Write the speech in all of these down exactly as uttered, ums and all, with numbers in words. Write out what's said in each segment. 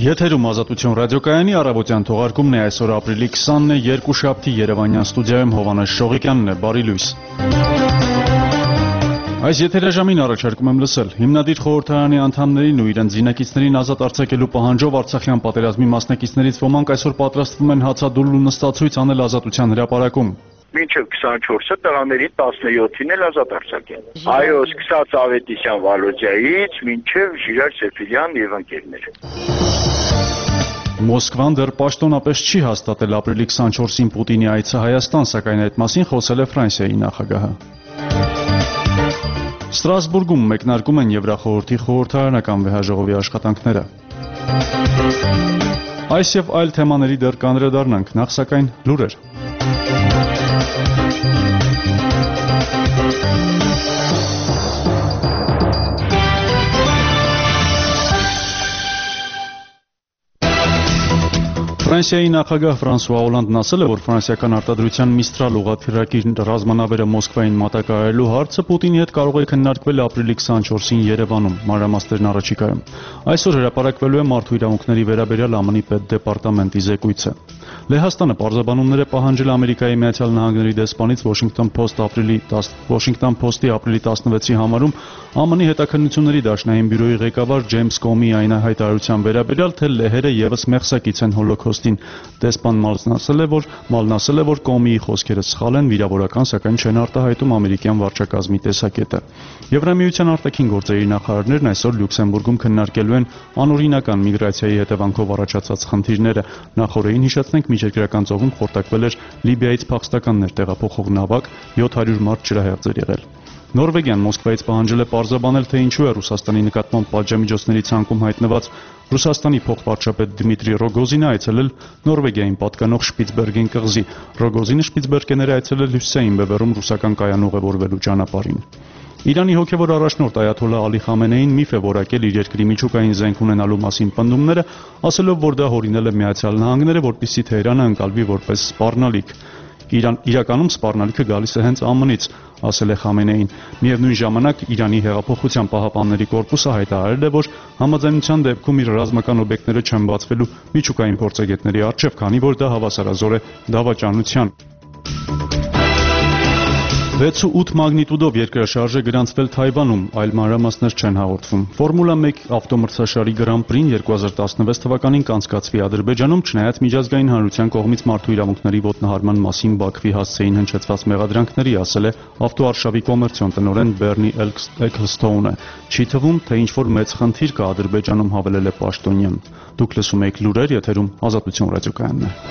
Եթերում Ազատություն ռադիոկայանի առավոտյան թողարկումն է այսօր ապրիլի քսանն է, երկուշաբթի Երևանյան ստուդիայում Հովանես Շողիկյանն է, բարի լույս։ Այս եթերաժամին առաջարկում եմ լսել հիմնադիր խորհրդարանի անդամներին ու իրենց զինակիցներին ազատ արձակելու պահանջով Արցախյան պատերազմի մասնակիցներից ոմանք այսօր պատրաստվում են հացադուլ ու նստացույց անել Ազատության հրապարակում։ Մինչև քսանչորսը տղաների տասնյոթին էլ ազատ արձակեն։ Այո, սկսած Ավետիսյան Վալոդյայից մինչև Ժիրայր Սեֆիրյան եւ ընկերներ։ Մոսկվան դեռ պաշտոնապես չի հաստատել ապրիլի քսանչորսին Պուտինի այցը Հայաստան, սակայն այդ մասին խոսել է Ֆրանսիայի նախագահը։ Ստրասբուրգում մեկնարկում են Եվրախորհրդի խորհրդարանական վեհաժողովի աշխատանքները։ Այս եւ այլ թեմաների դեռ կանդրադառնանք, նախ սակայն լուրեր։ Ֆրանսիայի նախագահ Ֆրանսուଆ Օլանդն ասել է, որ ֆրանսիական արտադրության Միստրալ ուղղաթիռակի ռազմանավերը Մոսկվային մատակարարելու հարցը Պուտինի հետ կարող է քննարկվել ապրիլի քսանչորսին Երևանում, մանրամասներն առաջիկայում։ Այսօր հրապարակվելու է Մարդու իրավունքների վերաբերյալ ԱՄՆ-ի պետդեպարտամենտի զեկույցը։ Լեհաստանը պարզաբանումներ է պահանջել Ամերիկայի Միացյալ Նահանգների դեսպանից Washington Post ապրիլի Washington Post-ի ապրիլի տասնվեցի համարում ԱՄՆ-ի հետաքննությունների դաշնային բյուրոյի ղեկավար Ջեյմս Կոմի այն հայտարարության վերաբերյալ, թե լեհերը եւս մեղսակից են հոլոքոստին։ Դեսպան Մալն ասել է, որ Մալն ասել է, որ Կոմիի խոսքերը սխալ են, վիրավորական, սակայն չեն արտահայտում ամերիկյան վարչակազմի տեսակետը։ Եվրամիության արտաքին գործերի նախարարներն այսօր Լյուքսեմբուրգում քննարկելու են անօրինական միգրացիայի հետևանքով առաջացած խնդիրները։ Նախորդին հիշեցնենք, միջերկրական ծովում խորտակվել էր Լիբիայից փախստականներ տեղափոխող նավակ, յոթ հարյուր մարդ ջրահեղձ էր եղել։ Նորվեգիան Մոսկվայից պահանջել է պարզաբանել, թե ինչու է Ռուսաստանի նկատմամբ պատժամիջոցների ցանկում հայտնված Ռուսաստանի փոխվարչապետ Դմիտրի Ռոգոզինը այցելել Նորվեգիային պատկանող Շպիցբերգեն կղզի։ Ռոգոզինը Շպիցբերգ է այցելել Հյուսիսային բևեռում ռուսական կայան ուղևորվելու ճանապարհին։ Իրանի հոգևոր առաջնորդ Այաթոլլահ Ալի Խամենեին միֆ է որակել իր երկրի միջուկային զենք ունենալու մասին պնդումները, ասելով, որ դա հորինել է Միացյալ Նահանգները, որպեսզի Թեհրանը ընկալվի որպես սպառնալիք։ Իրան իրականում սպառնալիքը գալիս է հենց ԱՄՆ-ից, ասել է Խամենեին։ Միևնույն ժամանակ Իրանի հեղափոխության պահապանների կորպուսը հայտարարել է, որ համաձայնության դեպքում իր ռազմական օբյեկտները չեն բացվելու միջուկային փորձագետների առջև, քանի որ դա հավասարազոր է դավաճանության։ վեց ու ութ մագնիտուդով երկրաշարժ է գրանցվել Թայվանում, այլ մանրամասներ չեն հաղորդվում։ Ֆորմուլա մեկ ավտոմրցաշարի Գրան Պրին երկու հազար տասնվեց թվականին կանցկացվի Ադրբեջանում, չնայած միջազգային հանրության կողմից մարդու իրավունքների ոտնահարման մասին Բաքվի հասցեին հնչեցված մեղադրանքների, ասել է ավտոարշավի կոմերցիոն տնօրեն Բերնի Էքլստոունը։ Չի թվում, թե ինչ-որ մեծ խնդիր կա Ադրբեջանում, հավելել է պաշտոնյան։ Դուք լսում եք լուրեր, եթերում Ազատություն ռադիոկայանն է։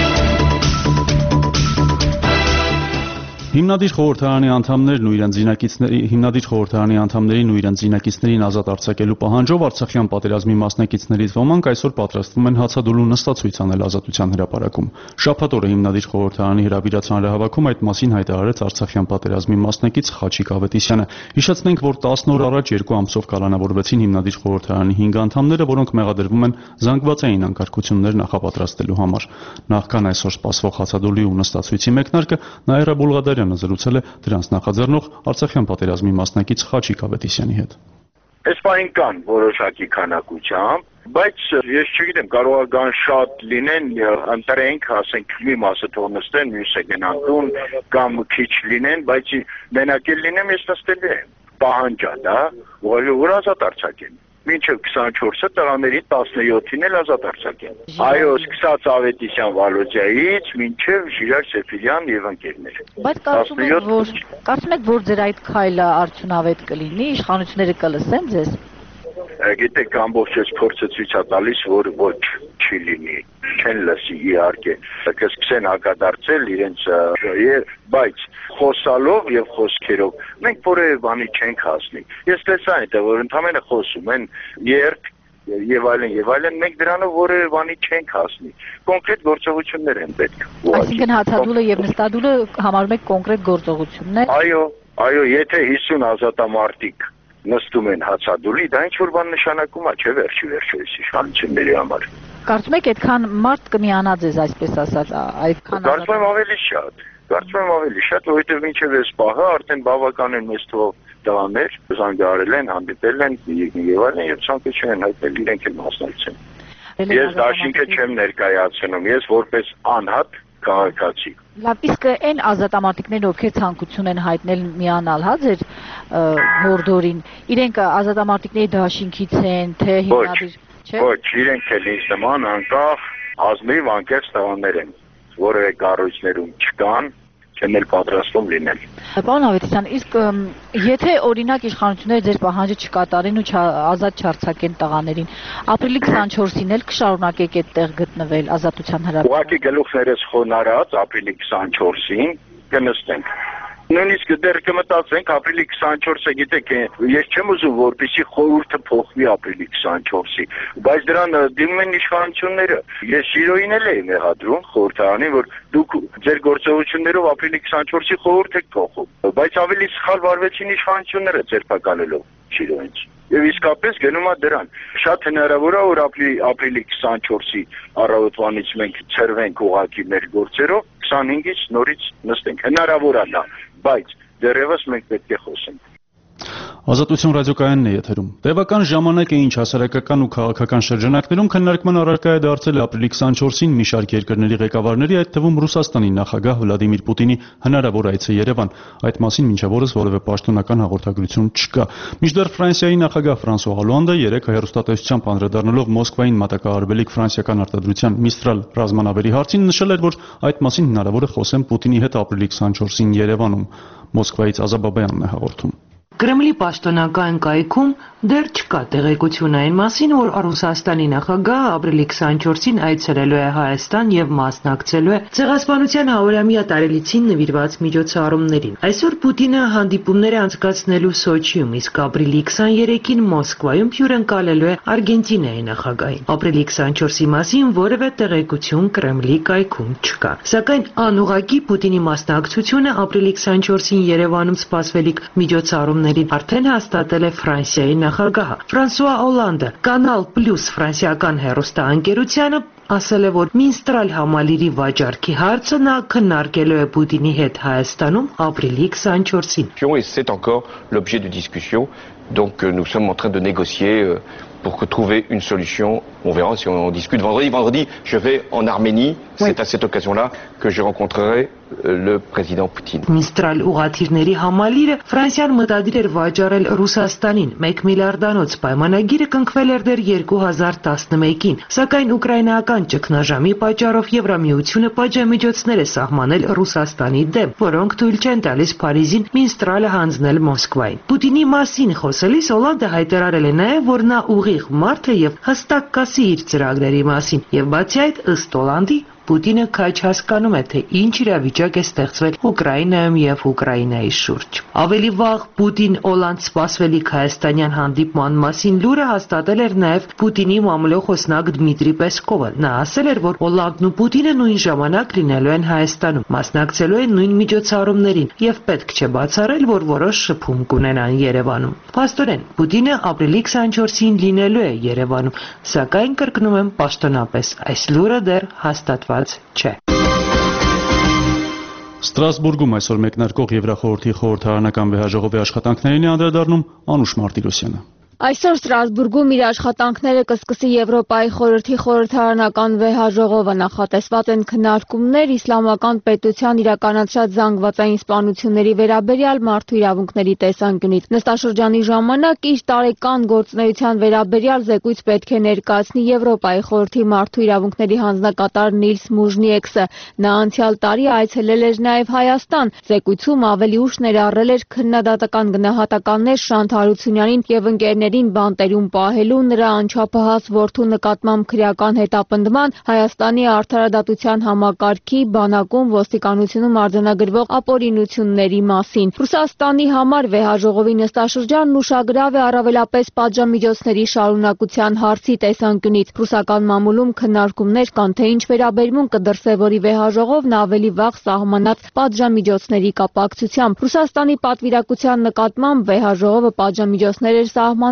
Հիմնադիր խորհրդարանի անդամներն ու իրենց զինակիցների հիմնադիր խորհրդարանի անդամներին ու իրենց զինակիցներին ազատ արձակելու պահանջով Արցախյան պատերազմի մասնակիցներից ոմանք այսօր պատրաստվում են հացադուլ ու նստացույց անել Ազատության հրապարակում։ Շաբաթ օրը հիմնադիր խորհրդարանի հրավիրած հանրահավաքում այդ մասին հայտարարեց Արցախյան պատերազմի մասնակից Խաչիկ Ավետիսյանը։ Հիշեցնենք, որ տասն օր առաջ երկու ամսով կալանավորվեցին հիմնադիր խորհրդարանի հինգ անդամները, որոնք մեղադրվում են զանգվածային անկարգություններ նախապատրաստելու համար։ Նախքան այսօր սպասվող հացադուլի ու նստացույցի մեկնարկը Նաիրա Բուլղադարյանը զրուցել է դրանց նախաձեռնող Արցախյան պատերազմի մասնակից Խաչիկ Ավետիսյանի հետ։ Այս բանին կան որոշակի քանակությամբ, բայց ես չգիտեմ, կարող է կան շատ լինեն, ընտրենք, ասենք մի մասը թող նստեն, մյուսը գնան տուն, կամ քիչ լինեն, բայց մենակ էլ լինեմ, ես նստել եմ։ Պահանջ է դա, որ ազատ արձակեն։ Մինչև քսանչորսը տղաների տասնյոթին էլ ազատ արձակեն։ Այո, սկսած Ավետիսյան Վալոդյայից մինչև Ժիրայր Սեֆիրյան եւ ընկերներ։ Բայց կարծում եք, որ կարծում եք, որ ձեր այդ քայլը արդյունավետ կլինի, իշխանությունները կլսեն ձեզ։ Գիտեք, ամբողջ փորձը ցույց է տալիս, որ ոչ չի լինի, չեն լսի իհարկե, կսկսեն հակադարձել իրենց, բայց խոսալով եւ խոսքերով մենք որևէ բանի չենք հասնի։ Ես տեսա այնտեղ, որ ընդամենը խոսում են երկ եւ այլն եւ այլն, մենք դրանով որևէ բանի չենք հասնի։ Կոնկրետ գործողություններ են պետք։ Այսինքն հացադուլը եւ նստադուլը համարում եք կոնկրետ գործողություններ։ Այո, այո, եթե հիսուն ազատամարտիկ նստում են հացադուլի, դա ինչ-որ բան նշանակում է, չէ՞ վերջի վերջո իշխանությունների համար։ Կարծում եք այդքան մարդ կմիանա ձեզ, այսպես ասած, այդքան Կարծում եմ ավելի շատ, կարծում եմ ավելի շատ, որովհետև մինչև այս պահը արդեն բավական են մեծ թվով տղաներ զանգահարել են, հանդիպել են եւ այլն եւ ցանկություն են հայտնել իրենք էլ մասնակցեն։ Ես դաշինքը չեմ ներկայացնում, ես որպես անհատ քաղաքացի։ Լավ, իսկ այն ազատամարտիկներն, ովքեր ցանկություն են հայտնել միանալ, հա, ձեր հորդորին, իրենք ազատամարտիկների դաշինքից են, թե հիմնադիր, չէ՞։ Ոչ, իրենք էլ ինձ նման անկախ ազնիվ անկեղծ տղաներ են, որևէ կառույցներում չկան, չեն էլ պատրաստում լինել։ Պարոն Ավետիսյան, իսկ եթե օրինակ իշխանությունները ձեր պահանջը չկատարեն ու ազատ չարձակեն տղաներին, ապրիլի քսանչորսին էլ կշարունակեք այդտեղ գտնվել ազատության հրապարակում։ Ուղղակի գլուխներս խոնարհած ապրիլի քսանչորսին կնստենք։ Նույնիսկ դեռ կմտածենք ապրիլի քսանչորսը, գիտեք, ես չեմ ուզում, որպեսզի խորհուրդը փոխվի ապրիլի քսանչորսի, բայց դրան դիմում են իշխանությունները։ Ես Շիրոյին էլ եմ մեղադրում խորհրդարանին, որ դուք ձեր գործողություններով ապրիլի քսանչորսի խորհուրդ եք փոխում, բայց ավելի սխալ վարվեցին իշխանությունները ձերբակալելով Շիրոյից։ Եվ իսկապես գնում է դրան։ Շատ հնարավոր է, որ ապրիլի քսանչորսի առավոտվանից մենք ցրվենք ուղղակի մեր գործերով, քսանհինգից նորից նստենք։ Հնարավոր է դա, բայց դեռևս մենք պետք է խոսենք։ Ազատություն ռադիոկայանն է եթերում։ Տևական ժամանակ է ինչ հասարակական ու քաղաքական շրջանակներում քննարկման առարկա է դարձել ապրիլի քսանչորսին մի շարք երկրների ղեկավարների, այդ թվում Ռուսաստանի նախագահ Վլադիմիր Պուտինի հնարավոր այցը Երևան։ Այդ մասին մինչև օրս որևէ պաշտոնական հաղորդագրություն չկա։ Մինչդեռ Ֆրանսիայի նախագահ Ֆրանսուଆ Հոլանդը երեկ հեռուստատեսությամբ անդրադառնալով Մոսկվային մատակարարվելիք ֆրանսիական արտադրության Միստրալ ռազմանավերի հարցին նշել էր, որ այդ մասին հնարավոր է խոսեն Պուտինի հետ ապրիլի քսանչորսին Երևանում։ Մոսկվայից Ազաբաբյանն է հաղորդում։ Կրեմլի պաշտոնական կայքում դեռ չկա տեղեկություն այն մասին, որ Ռուսաստանի նախագահը ապրիլի քսանչորսին այցելելու է Հայաստան եւ մասնակցելու է ցեղասպանության հարյուրամյա տարելիցին նվիրված միջոցառումներին։ Այսօր Պուտինը հանդիպումներ է անցկացնելու Սոչիում, իսկ ապրիլի քսաներեքին Մոսկվայում հյուրընկալելու է Արգենտինայի նախագահին։ Ապրիլի քսանչորսի մասին որևէ տեղեկություն Կրեմլի կայքում չկա։ Սակայն անուղղակի Պուտինի մասնակցությունը ապրիլի քսանչորսին Երևանում սպասվելիք միջոցառումներ արդեն հաստատել է Ֆրանսիայի նախագահը։ Ֆրանսուଆ Հոլանդը Կանալ Պլյուս ֆրանսիական հեռուստաընկերությանը ասել է, որ Մինստրալ համալիրի վաճառքի հարցը նա քննարկելու է Պուտինի հետ Հայաստանում ապրիլի քսանչորսին։ Et c'est encore l'objet de discussion. Donc nous sommes en train de négocier pour que trouver une solution. On verra si on discute vendredi. Vendredi, je vais en Arménie. C'est à cette occasion-là que je rencontrerai le président Poutine. Միստրալ ուղաթիռների համալիրը Ֆրանսիան մտադիր էր վաճառել Ռուսաստանին մեկ միլիարդանոց պայմանագիրը կնքվել էր դեռ երկու հազար տասնմեկին, սակայն ուկրաինական ճգնաժամի պատճառով Եվրամիությունը պատժամիջոցներ է սահմանել Ռուսաստանի դեմ, որոնք թույլ չեն տալիս Փարիզին Մինստրալը հանձնել Մոսկվային։ Պուտինի մասին խոսելիս Հոլանդը հայտարարել է նաև, որ նա ուղիղ մարդ է եւ հստակ կասի իր ծրագրերի մասին, եւ բացի այդ ըստ Հոլանդի Պուտինը քաջ հասկանում է, թե ինչ իրավիճակ է ստեղծվել Ուկրաինայում եւ Ուկրաինայի շուրջ։ Ավելի վաղ Պուտին-Հոլանդ սպասվելիք հայաստանյան հանդիպման մասին լուրը հաստատել էր նաեւ Պուտինի մամլոխոսնակ Դմիտրի Պեսկովը։ Նա ասել էր, որ Հոլանդն ու Պուտինը նույն ժամանակ լինելու են Հայաստանում, մասնակցելու են նույն միջոցառումներին եւ պետք չէ բացառել, որ որոշ շփում կունենան Երևանում։ Փաստորեն, Պուտինը ապրիլի քսանչորսին լինելու է Երևանում, սակայն կրկնում եմ պաշտոնապես, այս լուրը դեռ հաստատված չէ։ Ստրասբուրգում այսօր մեկնարկող Եվրախորհրդի խորհրդարանական վեհաժողովի աշխատանքներին է անդրադառնում Անուշ Մարտիրոսյանը։ Այսօր Ստրասբուրգում իր աշխատանքները կսկսի Եվրոպայի խորհրդի խորհրդարանական վեհաժողովը, նախատեսված են քննարկումներ իսլամական պետության իրականացրած զանգվածային սպանությունների վերաբերյալ մարդու իրավունքների տեսանկյունից։ Նստաշրջանի ժամանակ իր տարեկան գործունեության վերաբերյալ զեկույց պետք է ներկայացնի Եվրոպայի խորհրդի մարդու իրավունքների հանձնակատար Նիլս Մուժնիեքսը։ Նա անցյալ տարի այցելել էր նաև Հայաստան։ Զեկույցում ավելի ուշ ներառել էր քննադատական գնահատականներ Շանթ Հարությունյանին եւ ընկերներին բանտերում պահելու, նրա անչափահաս որդու նկատմամբ քրեական հետապնդման, Հայաստանի արդարադատության համակարգի, բանակում, ոստիկանությունում արձանագրվող ապօրինությունների մասին։ Ռուսաստանի համար վեհաժողովի նստաշրջանն ուշագրավ է առավելապես պատժամիջոցների շարունակության հարցի տեսանկյունից։ Ռուսական մամուլում քննարկումներ կան, թե ինչ վերաբերմունք կդրսևորի վեհաժողովն ավելի վաղ սահմանած պատժամիջոցների կապակցությամբ։ Ռուսաստանի պատվիրակության նկատմամբ վեհաժողովը պատժամիջոցներ էր սահմանել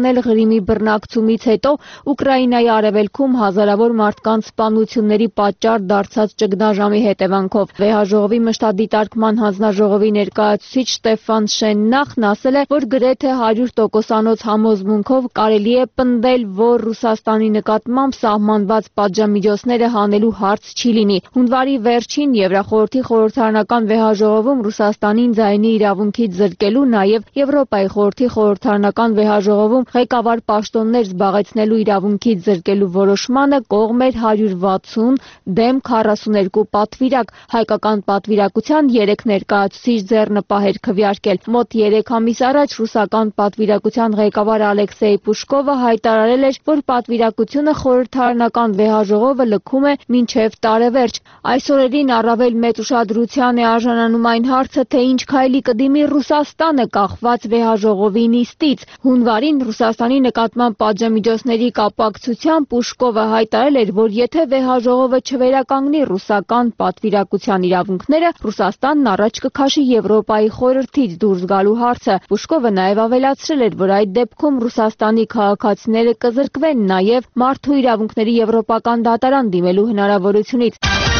տանել Ղրիմի բռնակցումից հետո Ուկրաինայի արևելքում հազարավոր մարդկանց սպանությունների պատճառ դարձած ճգնաժամի հետևանքով։ Վեհաժողովի մշտադիտարկման հանձնաժողովի ներկայացուցիչ Ստեֆան Շեննախն ասել է, որ գրեթե հարյուր տոկոսանոց համոզմունքով կարելի է պնդել, որ Ռուսաստանի նկատմամբ սահմանված պատժամիջոցները հանելու հարց չի լինի։ Հունվարի վերջին Եվրախորհրդի խորհրդարանական վեհաժողովում Ռուսաստանին ձայնի իրավունքից զրկելու, նաև Եվրոպայի խորհրդի խորհրդարանական վեհաժողովում ղեկավար պաշտոններ զբաղեցնելու իրավունքից զրկելու որոշմանը կողմ էր հարյուր վաթսուն դեմ քառասուներկու պատվիրակ։ Հայկական պատվիրակության երեք ներկայացուցիչ ձեռնպահ էր քվեարկել։ Մոտ երեք ամիս առաջ ռուսական պատվիրակության ղեկավար Ալեքսեյ Պուշկովը հայտարարել էր, որ պատվիրակությունը խորհրդարանական վեհաժողովը լքում է մինչև տարեվերջ։ Այս օրերին առավել մեծ ուշադրության է արժանանում այն հարցը, թե ինչ քայլի կդիմի Ռուսաստանը կախված վեհաժողովի նիստից։ Հունվարին Ռուսաստանի նկատմամբ պատժամիջոցների կապակցությամբ Պուշկովը հայտարարել էր, որ եթե վեհաժողովը չվերականգնի ռուսական պատվիրակության իրավունքները, Ռուսաստանն առաջ կքաշի Եվրոպայի խորհրդից դուրս գալու հարցը։ Պուշկովը նաև ավելացրել էր, որ այդ դեպքում Ռուսաստանի քաղաքացիները կզրկվեն նաև մարդու իրավունքների եվրոպական դատարան դիմելու հնարավորությունից։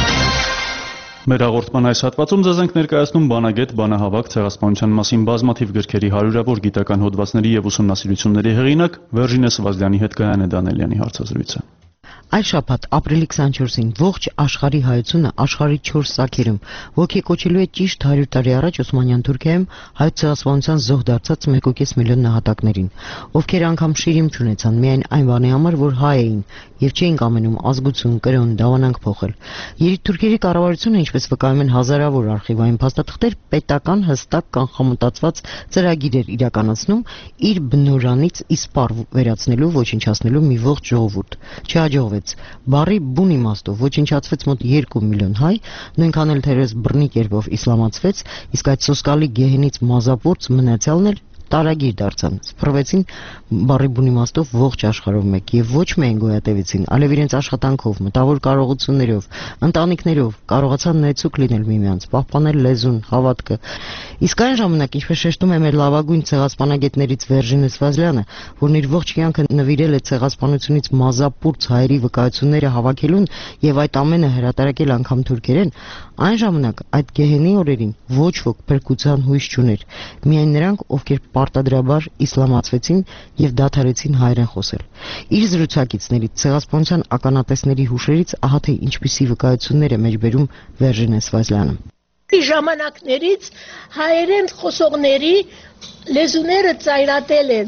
Մեր հաղորդման այս հատվածում ձեզ ենք ներկայացնում բանագետ, բանահավաք, ցեղասպանության մասին բազմաթիվ գրքերի հարյուրավոր գիտական հոդվածների եւ ուսումնասիրությունների հեղինակ Վերժինե Սվազլյանի հետ Գայանե Դանելյանի հարցազրույցը։ Այս շաբաթ ապրիլի քսանչորսին ողջ աշխարհի հայությունը աշխարհի չորս սարքերում ոգեկոչելու է ճիշտ հարյուր տարի առաջ Օսմանյան Թուրքիայում հայոց ցեղասպանության զոհ դարձած մեկ կես միլիոն նահատակներին, ովքեր անգամ շիրիմ չունեցան միայն այն բանի համար, որ հայ էին եւ չէին կամենում ազգություն, կրոն, դավանանք փոխել։ Երիտթուրքերի կառավարությունը, ինչպես վկայում են հազարավոր արխիվային փաստաթղթեր, պետական հստակ կանխամտածված ծրագիր էր իրականացնում իր բնորանից իսպառ վերացնելու, ոչնչացնելու մի ողջ ժողովուրդ։ Չհաջողվեց։ Բառի բուն իմաստով ոչնչացվեց մոտ երկու միլիոն հայ, նույնքան էլ թերևս բռնի կերպով իսլամացվեց, իսկ այդ սոսկալի գեհենից մազապուրծ մնացյալն էլ տարագիր դարձան, սփռվեցին բառի բուն իմաստով ողջ աշխարհով մեկ եւ ոչ միայն գոյատևեցին, այլև իրենց աշխատանքով, մտավոր կարողություններով, ընտանիքներով կարողացան ներծուկ լինել միմյանց, պահպանել լեզուն, հավատքը։ Իսկ այն ժամանակ, ինչպես շեշտում է մեր լավագույն ցեղասպանագետներից Վերժինե Սվազլյանը, որն իր ողջ կյանքը նվիրել է ցեղասպանությունից մազապուրծ հայերի վկայությունները հավաքելուն եւ այդ ամենը հրատարակել անգամ թուրքերեն, այն ժամանակ այդ գեհենի օրերին ոչ ոք փրկության հույս չուներ, միայն նրանք, ովքեր պարտադրաբար իսլամացվեցին եւ դադարեցին հայերեն խոսել։ Իր զրուցակիցներից ցեղասպանության ականատեսների հուշերից ահա թե ինչպիսի վկայություններ է մեջբերում Վերժինե Սվազլյանը։ Ժամանակներից հայերեն խոսողների լեզուները ծայրատել են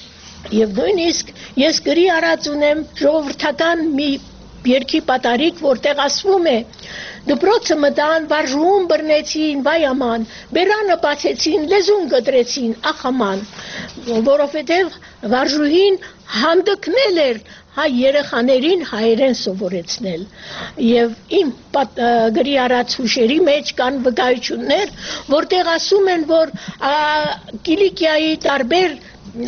եւ նույնիսկ ես գրի արած ունեմ ժողովրդական մի երկի պատարիկ, որտեղ ասվում է դպրոցը մտան, վարժուհուն բռնեցին, վայ աման, բերանը բացեցին, լեզուն գտրեցին, ախ աման, որովհետև վարժուհին հանդգնել էր հայ երեխաներին հայերեն սովորեցնել եւ իմ գրի արած հուշերի մեջ կան վկայություններ, որտեղ ասում են, որ Կիլիկիայի տարբեր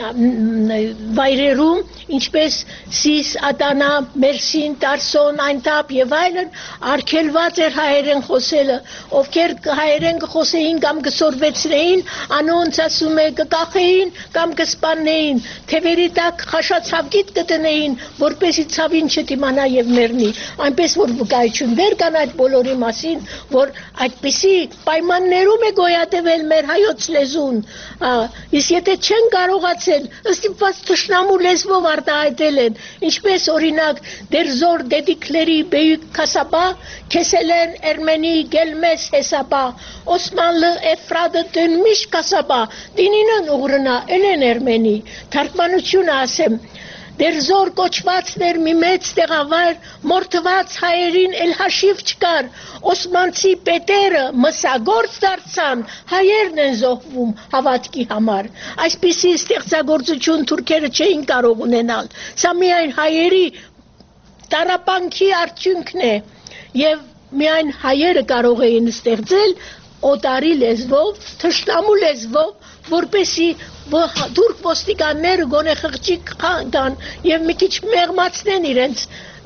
վայրերում, ինչպես Սիս, Ադանա, Մերսին, Տարսոն, Այնտապ եւ այլն, արգելված էր հայերեն խոսելը, ովքեր հայերեն կխոսեին կամ կսորվեցնեին, անոնց ասում է կկախեին կամ կսպաննեին, թևերի տակ խաշացավգիտ կտնեին, որպեսի ցավին չդիմանա եւ մեռնի, այնպես որ վկայություններ կան այդ բոլորի մասին, որ այդպիսի պայմաններում է գոյատևել մեր հայոց լեզուն, իսկ եթե չեն կարող ստիպված թշնամու լեզվով արտահայտել են, ինչպես օրինակ դերզոր դեդիկլերի բեյուկ կասապա, կեսելեն էրմենի գելմես հեսապա, Օսմանլը էֆրադը դնմիշ կասապա, դինինն ուղրնա, էլեն էրմենի, թարգմանությունը ասեմ, դերզոր կոչվածներ մի մեծ տեղավայր, մորթված հայերին էլ հաշիվ չկար, Օսմանցի պետերը մսագործ դարձան, հայերն են զոհվում հավատքի համար, այսպիսի ստեղծագործություն թուրքերը չէին կարող ունենալ, սա միայն հայերի տառապանքի արդյունքն է եւ միայն հայերը կարող էին ստեղծել օտարի լեզվով, թշնամու լեզվով, որպեսի դուրք ոստիկանները գոնե խղճիկ կան եւ մի քիչ մեղմացնեն իրենց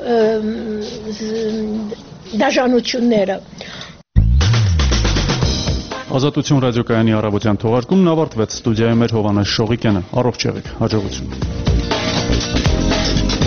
դաժանությունները։ Ազատություն ռադիոկայանի առավոտյան թողարկումն ավարտվեց։ Ստուդիայում էր Հովանես Շողիկյանը։ Առողջ եղեք։ Հաջողություն։ Thank you.